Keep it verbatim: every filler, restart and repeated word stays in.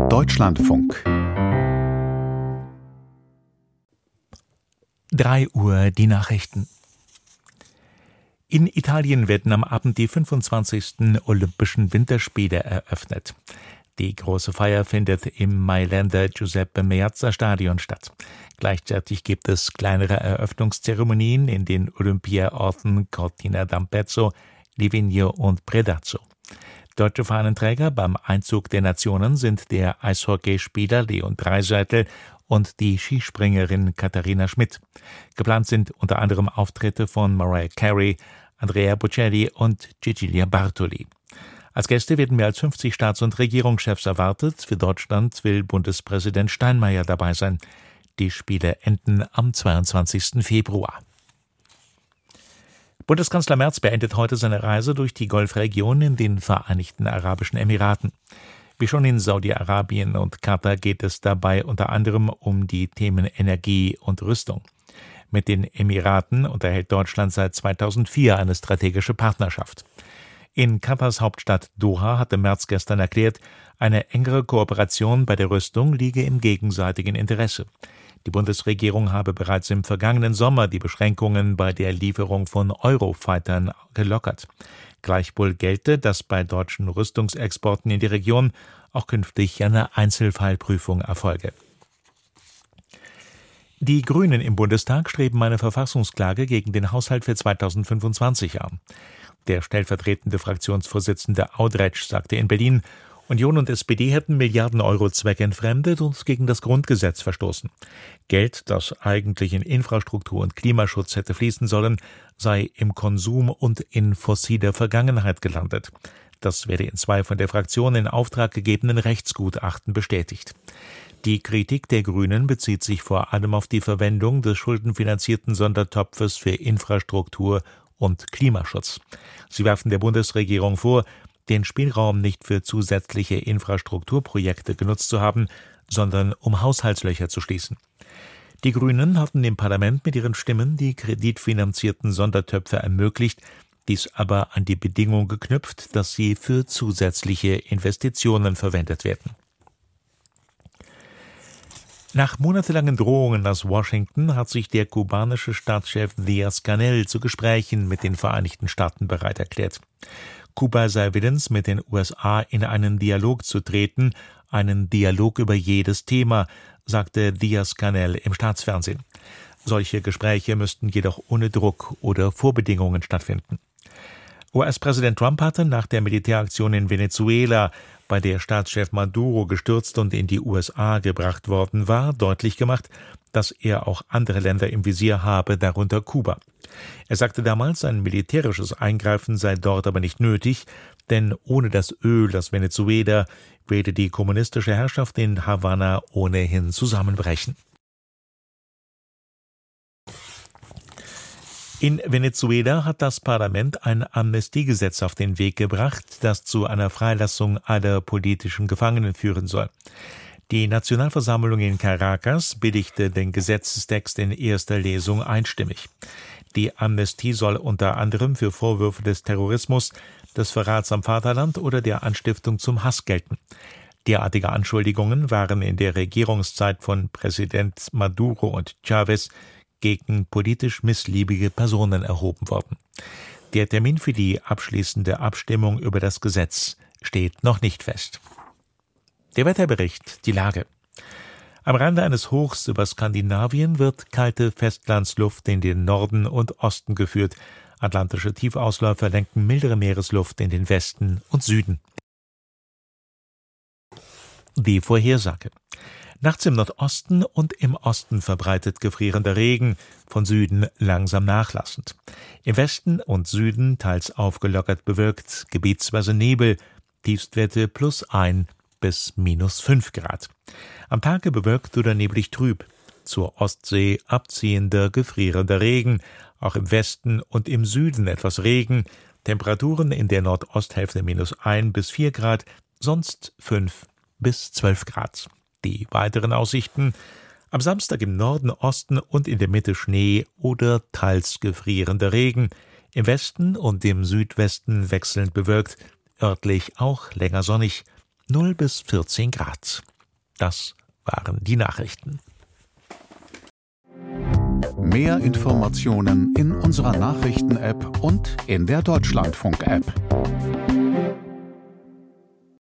Deutschlandfunk. drei Uhr die Nachrichten. In Italien werden am Abend die fünfundzwanzigsten Olympischen Winterspiele eröffnet. Die große Feier findet im Mailänder Giuseppe Meazza Stadion statt. Gleichzeitig gibt es kleinere Eröffnungszeremonien in den Olympiaorten Cortina d'Ampezzo, Livigno und Predazzo. Deutsche Fahnenträger beim Einzug der Nationen sind der Eishockeyspieler Leon Draisaitl und die Skispringerin Katharina Schmidt. Geplant sind unter anderem Auftritte von Mariah Carey, Andrea Bocelli und Cecilia Bartoli. Als Gäste werden mehr als fünfzig Staats- und Regierungschefs erwartet. Für Deutschland will Bundespräsident Steinmeier dabei sein. Die Spiele enden am zweiundzwanzigsten Februar. Bundeskanzler Merz beendet heute seine Reise durch die Golfregion in den Vereinigten Arabischen Emiraten. Wie schon in Saudi-Arabien und Katar geht es dabei unter anderem um die Themen Energie und Rüstung. Mit den Emiraten unterhält Deutschland seit zweitausendvier eine strategische Partnerschaft. In Katars Hauptstadt Doha hatte Merz gestern erklärt, eine engere Kooperation bei der Rüstung liege im gegenseitigen Interesse. Die Bundesregierung habe bereits im vergangenen Sommer die Beschränkungen bei der Lieferung von Eurofightern gelockert. Gleichwohl gelte, dass bei deutschen Rüstungsexporten in die Region auch künftig eine Einzelfallprüfung erfolge. Die Grünen im Bundestag streben eine Verfassungsklage gegen den Haushalt für zweitausendfünfundzwanzig an. Der stellvertretende Fraktionsvorsitzende Audretsch sagte in Berlin, Union und S P D hätten Milliarden Euro zweckentfremdet und gegen das Grundgesetz verstoßen. Geld, das eigentlich in Infrastruktur und Klimaschutz hätte fließen sollen, sei im Konsum und in fossiler Vergangenheit gelandet. Das werde in zwei von der Fraktion in Auftrag gegebenen Rechtsgutachten bestätigt. Die Kritik der Grünen bezieht sich vor allem auf die Verwendung des schuldenfinanzierten Sondertopfes für Infrastruktur und Klimaschutz. Sie werfen der Bundesregierung vor, den Spielraum nicht für zusätzliche Infrastrukturprojekte genutzt zu haben, sondern um Haushaltslöcher zu schließen. Die Grünen hatten im Parlament mit ihren Stimmen die kreditfinanzierten Sondertöpfe ermöglicht, dies aber an die Bedingung geknüpft, dass sie für zusätzliche Investitionen verwendet werden. Nach monatelangen Drohungen aus Washington hat sich der kubanische Staatschef Díaz-Canel zu Gesprächen mit den Vereinigten Staaten bereit erklärt. Kuba sei willens, mit den U S A in einen Dialog zu treten, einen Dialog über jedes Thema, sagte Díaz-Canel im Staatsfernsehen. Solche Gespräche müssten jedoch ohne Druck oder Vorbedingungen stattfinden. U S-Präsident Trump hatte nach der Militäraktion in Venezuela, bei der Staatschef Maduro gestürzt und in die U S A gebracht worden war, deutlich gemacht, dass er auch andere Länder im Visier habe, darunter Kuba. Er sagte damals, ein militärisches Eingreifen sei dort aber nicht nötig, denn ohne das Öl aus Venezuela werde die kommunistische Herrschaft in Havanna ohnehin zusammenbrechen. In Venezuela hat das Parlament ein Amnestiegesetz auf den Weg gebracht, das zu einer Freilassung aller politischen Gefangenen führen soll. Die Nationalversammlung in Caracas billigte den Gesetzestext in erster Lesung einstimmig. Die Amnestie soll unter anderem für Vorwürfe des Terrorismus, des Verrats am Vaterland oder der Anstiftung zum Hass gelten. Derartige Anschuldigungen waren in der Regierungszeit von Präsident Maduro und Chavez gegen politisch missliebige Personen erhoben worden. Der Termin für die abschließende Abstimmung über das Gesetz steht noch nicht fest. Der Wetterbericht, die Lage. Am Rande eines Hochs über Skandinavien wird kalte Festlandsluft in den Norden und Osten geführt. Atlantische Tiefausläufer lenken mildere Meeresluft in den Westen und Süden. Die Vorhersage. Nachts im Nordosten und im Osten verbreitet gefrierender Regen, von Süden langsam nachlassend. Im Westen und Süden teils aufgelockert bewölkt, gebietsweise Nebel, Tiefstwerte plus ein bis minus fünf Grad. Am Tage bewölkt oder neblig trüb. Zur Ostsee abziehender, gefrierender Regen, auch im Westen und im Süden etwas Regen, Temperaturen in der Nordosthälfte minus ein bis vier Grad, sonst fünf bis zwölf Grad. Die weiteren Aussichten: am Samstag im Norden, Osten und in der Mitte Schnee oder teils gefrierender Regen, im Westen und im Südwesten wechselnd bewölkt, örtlich auch länger sonnig, null bis vierzehn Grad. Das waren die Nachrichten. Mehr Informationen in unserer Nachrichten-App und in der Deutschlandfunk-App.